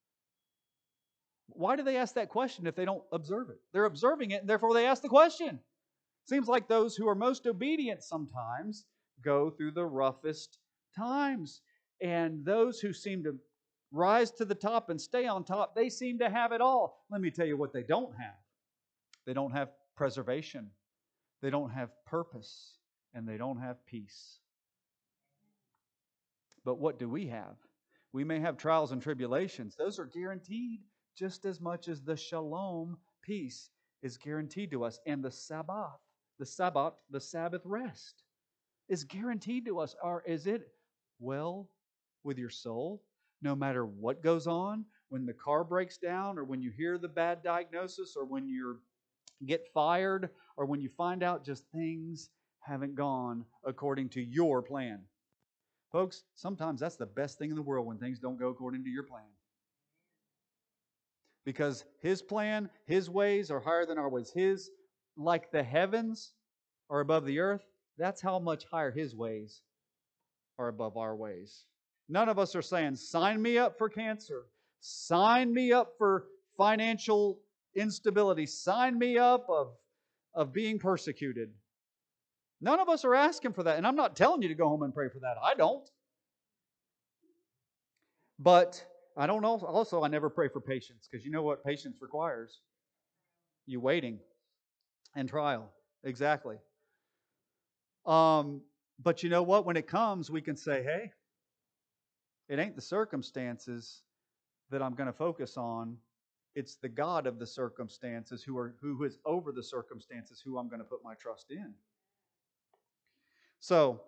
Why do they ask that question if they don't observe it? They're observing it, and therefore they ask the question. Seems like those who are most obedient sometimes go through the roughest times. And those who seem to rise to the top and stay on top, they seem to have it all. Let me tell you what they don't have. They don't have preservation. They don't have purpose. And they don't have peace. But what do we have? We may have trials and tribulations. Those are guaranteed just as much as the shalom, peace, is guaranteed to us. And the Sabbath rest is guaranteed to us. Or is it well with your soul? No matter what goes on, when the car breaks down, or when you hear the bad diagnosis, or when you get fired, or when you find out just things haven't gone according to your plan. Folks, sometimes that's the best thing in the world, when things don't go according to your plan. Because His plan, His ways are higher than our ways. His, like the heavens are above the earth, that's how much higher His ways are above our ways. None of us are saying, sign me up for cancer. Sign me up for financial instability. Sign me up of being persecuted. None of us are asking for that. And I'm not telling you to go home and pray for that. I don't. But I don't know. Also, I never pray for patience, because you know what patience requires? You waiting and trial. Exactly. But you know what? When it comes, we can say, hey, it ain't the circumstances that I'm going to focus on. It's the God of the circumstances who is over the circumstances, who I'm going to put my trust in. So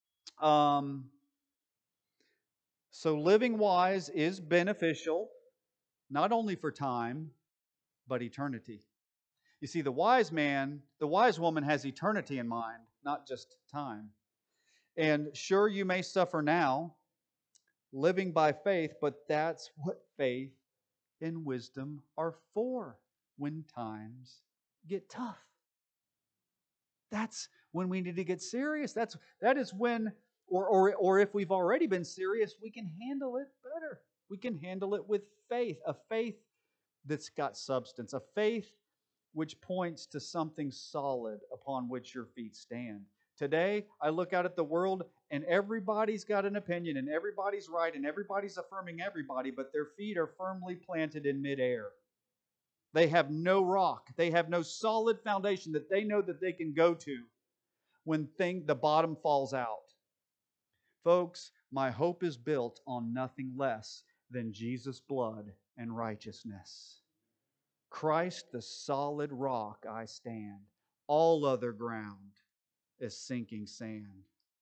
living wise is beneficial, not only for time, but eternity. You see, the wise woman has eternity in mind, not just time. And sure, you may suffer now, living by faith, but that's what faith and wisdom are for when times get tough. That's when we need to get serious. That is when, or if we've already been serious, we can handle it better. We can handle it with faith, a faith that's got substance, a faith which points to something solid upon which your feet stand. Today, I look out at the world, and everybody's got an opinion, and everybody's right, and everybody's affirming everybody, but their feet are firmly planted in midair. They have no rock. They have no solid foundation that they know that they can go to when the bottom falls out. Folks, my hope is built on nothing less than Jesus' blood and righteousness. Christ, the solid rock, I stand. All other ground is sinking sand.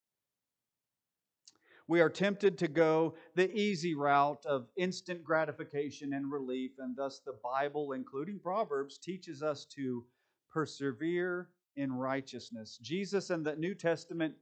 We are tempted to go the easy route of instant gratification and relief, and thus the Bible, including Proverbs, teaches us to persevere in righteousness. Jesus and the New Testament,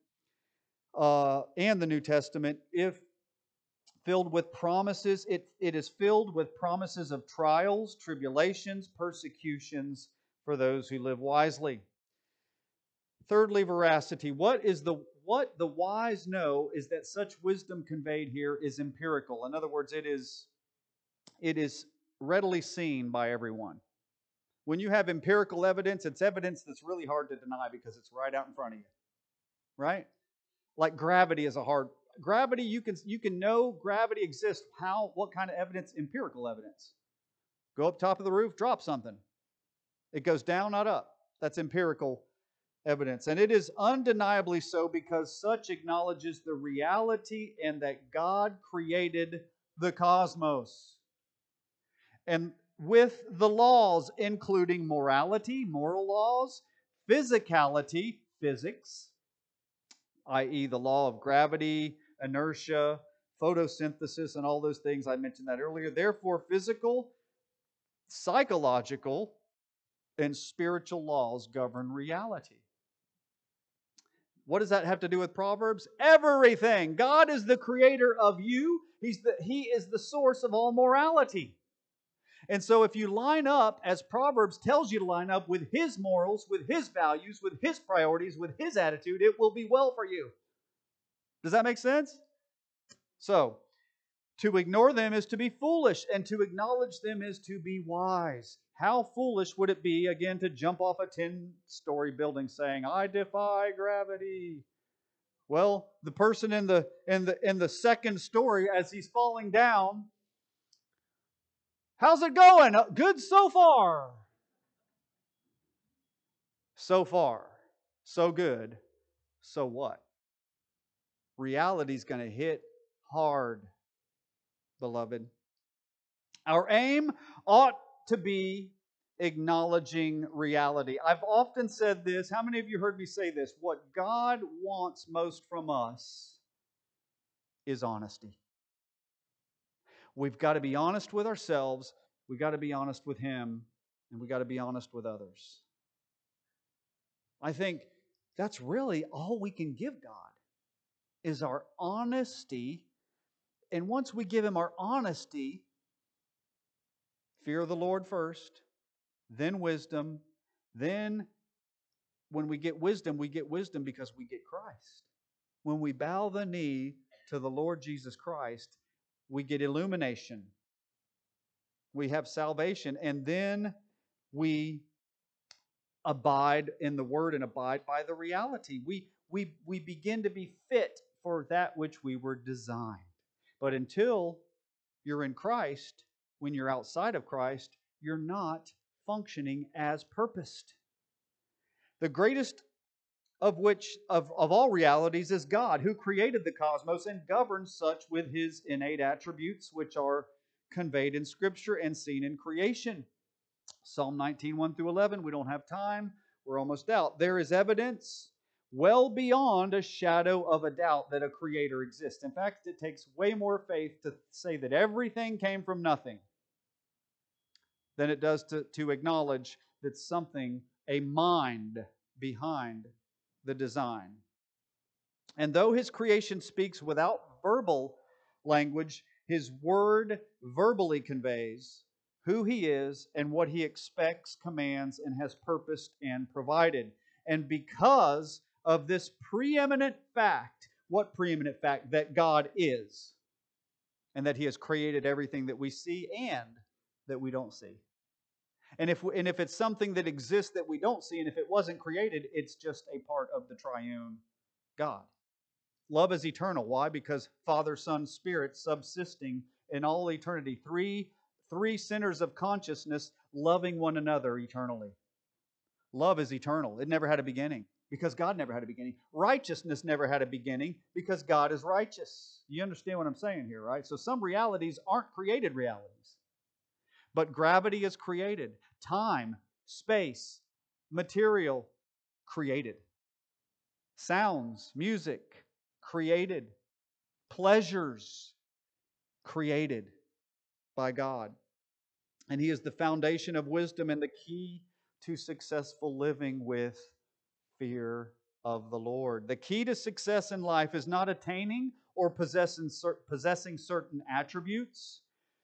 if filled with promises, it is filled with promises of trials, tribulations, persecutions for those who live wisely. Thirdly, veracity. What the wise know is that such wisdom conveyed here is empirical. In other words, it is readily seen by everyone. When you have empirical evidence, it's evidence that's really hard to deny because it's right out in front of you. Right? Like gravity is gravity, you can know gravity exists. What kind of evidence? Empirical evidence. Go up top of the roof, drop something. It goes down, not up. That's empirical evidence. And it is undeniably so because such acknowledges the reality and that God created the cosmos. And with the laws, including morality, moral laws, physicality, physics, i.e. the law of gravity, inertia, photosynthesis, and all those things, I mentioned that earlier. Therefore, physical, psychological, and spiritual laws govern reality. What does that have to do with Proverbs? Everything. God is the creator of you. He is the source of all morality. And so if you line up, as Proverbs tells you to line up, with His morals, with His values, with His priorities, with His attitude, it will be well for you. Does that make sense? So, to ignore them is to be foolish, and to acknowledge them is to be wise. How foolish would it be, again, to jump off a 10-story building saying, "I defy gravity"? Well, the person in the second story, as he's falling down, how's it going? Good so far. So far. So good. So what? Reality's going to hit hard, beloved. Our aim ought to be acknowledging reality. I've often said this. How many of you heard me say this? What God wants most from us is honesty. We've got to be honest with ourselves, we've got to be honest with Him, and we've got to be honest with others. I think that's really all we can give God, is our honesty. And once we give Him our honesty, fear of the Lord first, then wisdom, then when we get wisdom because we get Christ. When we bow the knee to the Lord Jesus Christ, we get illumination. We have salvation, and then we abide in the Word and abide by the reality. We begin to be fit for that which we were designed. But until you're in Christ, when you're outside of Christ, you're not functioning as purposed. The greatest of all realities is God, who created the cosmos and governs such with His innate attributes, which are conveyed in Scripture and seen in creation. Psalm 19, 1 through 11, we don't have time. We're almost out. There is evidence well beyond a shadow of a doubt that a creator exists. In fact, it takes way more faith to say that everything came from nothing than it does to acknowledge that something, a mind behind the design. And though His creation speaks without verbal language, His Word verbally conveys who He is and what He expects, commands, and has purposed and provided. And because of this preeminent fact, what preeminent fact? That God is, and that He has created everything that we see and that we don't see. And if it's something that exists that we don't see, and if it wasn't created, it's just a part of the triune God. Love is eternal. Why? Because Father, Son, Spirit subsisting in all eternity. Three centers of consciousness loving one another eternally. Love is eternal. It never had a beginning because God never had a beginning. Righteousness never had a beginning because God is righteous. You understand what I'm saying here, right? So some realities aren't created realities. But gravity is created. Time, space, material, created. Sounds, music, created. Pleasures, created by God. And He is the foundation of wisdom and the key to successful living with fear of the Lord. The key to success in life is not attaining or possessing certain attributes,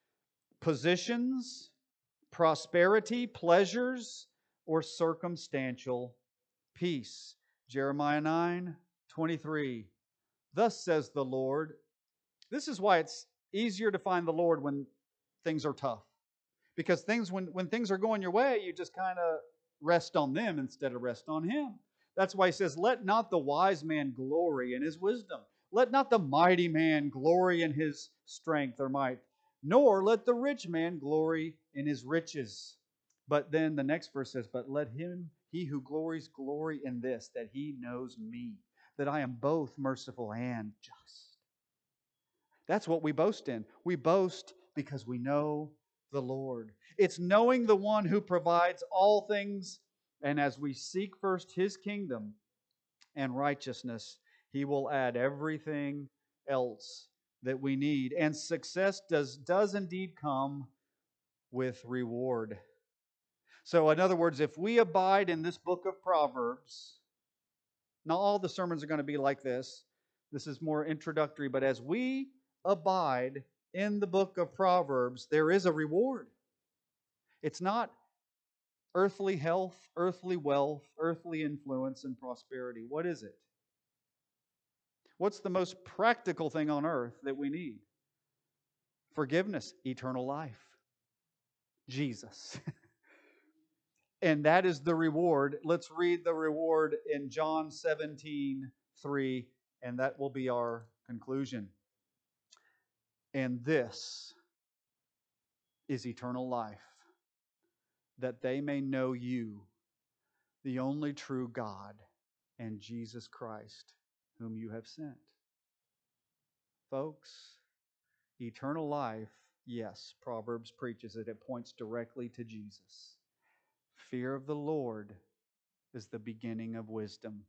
positions, prosperity, pleasures, or circumstantial peace. Jeremiah 9:23. Thus says the Lord. This is why it's easier to find the Lord when things are tough. Because when things are going your way, you just kind of rest on them instead of rest on Him. That's why He says, let not the wise man glory in his wisdom. Let not the mighty man glory in his strength or might, nor let the rich man glory in his riches. But then the next verse says, but let he who glories, glory in this, that he knows me, that I am both merciful and just. That's what we boast in. We boast because we know the Lord. It's knowing the one who provides all things, and as we seek first His kingdom and righteousness, He will add everything else that we need. And success does indeed come with reward. So, in other words, if we abide in this book of Proverbs, not all the sermons are going to be like this. This is more introductory, but as we abide in the book of Proverbs, there is a reward. It's not earthly health, earthly wealth, earthly influence, and prosperity. What is it? What's the most practical thing on earth that we need? Forgiveness, eternal life, Jesus. And that is the reward. Let's read the reward in John 17:3, and that will be our conclusion. And this is eternal life, that they may know you, the only true God, and Jesus Christ, whom you have sent. Folks, eternal life, yes, Proverbs preaches it. It points directly to Jesus. Fear of the Lord is the beginning of wisdom.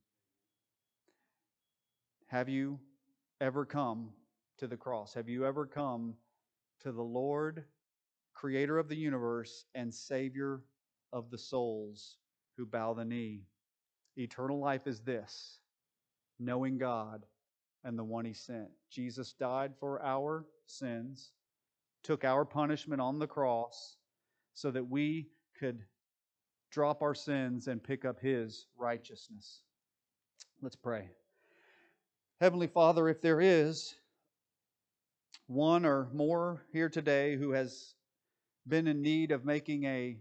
Have you ever come to the cross? Have you ever come to the Lord, Creator of the universe and Savior of the souls who bow the knee? Eternal life is this: knowing God and the one He sent. Jesus died for our sins, took our punishment on the cross so that we could drop our sins and pick up His righteousness. Let's pray. Heavenly Father, if there is one or more here today who has been in need of making a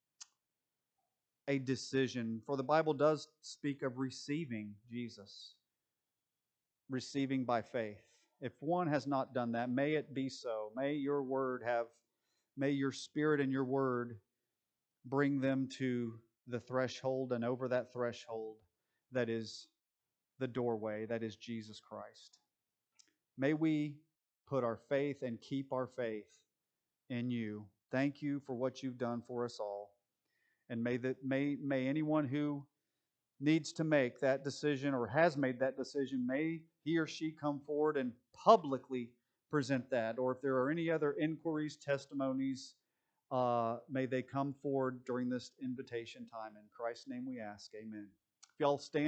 decision, for the Bible does speak of receiving Jesus, receiving by faith. If one has not done that, may it be so. May your word may your Spirit and your word bring them to the threshold, and over that threshold that is the doorway, that is Jesus Christ. May we put our faith and keep our faith in you. Thank you for what you've done for us all. And may anyone who needs to make that decision or has made that decision, may he or she come forward and publicly present that. Or if there are any other inquiries, testimonies, may they come forward during this invitation time. In Christ's name we ask, amen. If y'all stand.